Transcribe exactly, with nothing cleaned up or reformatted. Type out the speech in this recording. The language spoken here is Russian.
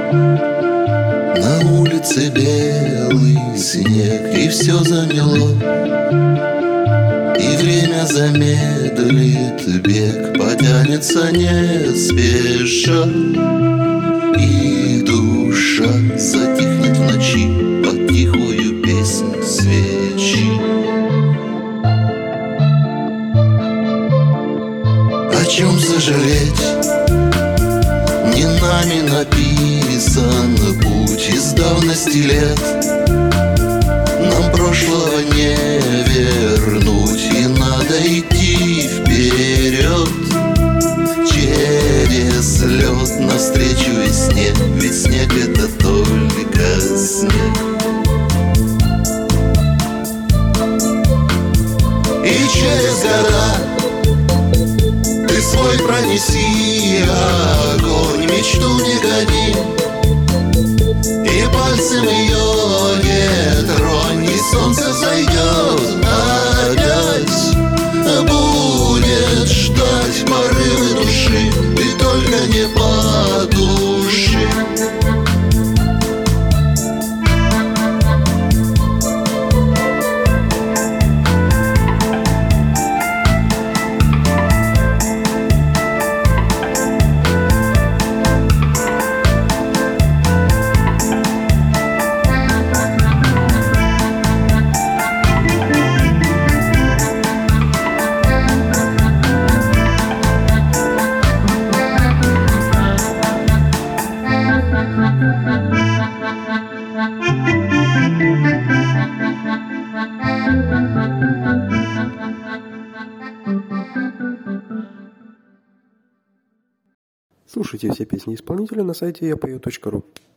На улице белый снег, и все замело, и время замедлит бег, потянется не спеша, и душа затихнет в ночи под тихую песнь свечи. О чем сожалеть? Не нами написан путь из давности лет. Нам прошлого не вернуть, и надо идти вперед через лед навстречу весне, ведь снег — это только снег. И через года ты свой пронеси огонь, мечту не гони, и пальцем ее не тронь, и солнце зайдет опять, будет ждать порывы души, ты только не подуши. Слушайте все песни исполнителя на сайте я пою точка ру.